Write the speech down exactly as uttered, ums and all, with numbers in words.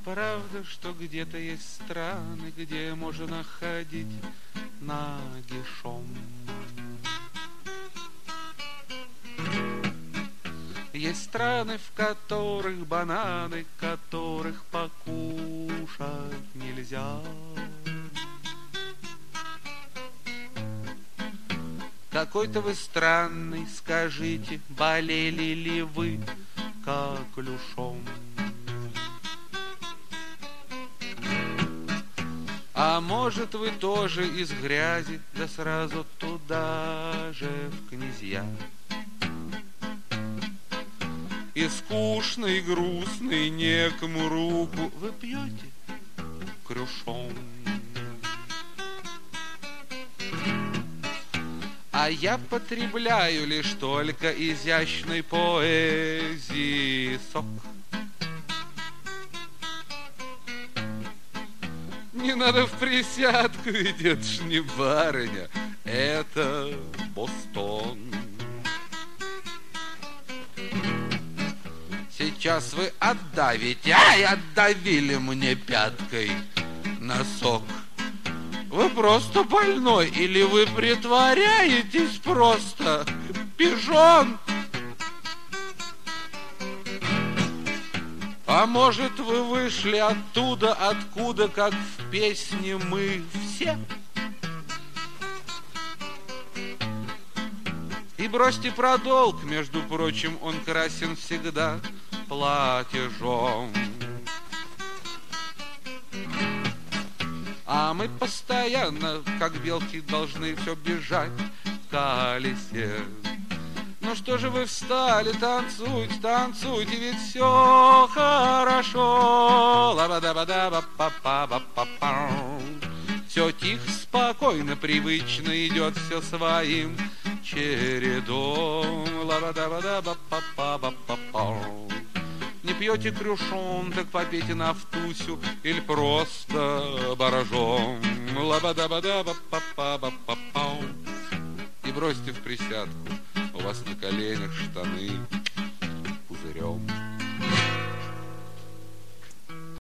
Правда, что где-то есть страны, где можно ходить нагишом. Есть страны, в которых бананы, которых покушать нельзя. Какой-то вы странный, скажите, болели ли вы коклюшом? А может, вы тоже из грязи, да сразу туда же в князья. И скучный, и грустный, некому руку вы пьете крюшом. А я потребляю лишь только изящной поэзии сок. Не надо в присядку, ведь это ж не барыня, это Бостон. Сейчас вы отдавите, ай, отдавили мне пяткой носок. Вы просто больной или вы притворяетесь просто пижон? А может, вы вышли оттуда, откуда, как в песне мы все? И бросьте про долг, между прочим, он красен всегда платежом. А мы постоянно, как белки, должны все бежать в колесе. Ну что же вы встали, танцуйте, танцуйте, ведь все хорошо. Все тихо, спокойно, привычно идет все своим чередом. Не пьете крюшон, так попейте нафтусю или просто боржом. И бросьте в присядку, у вас на коленях штаны пузырем.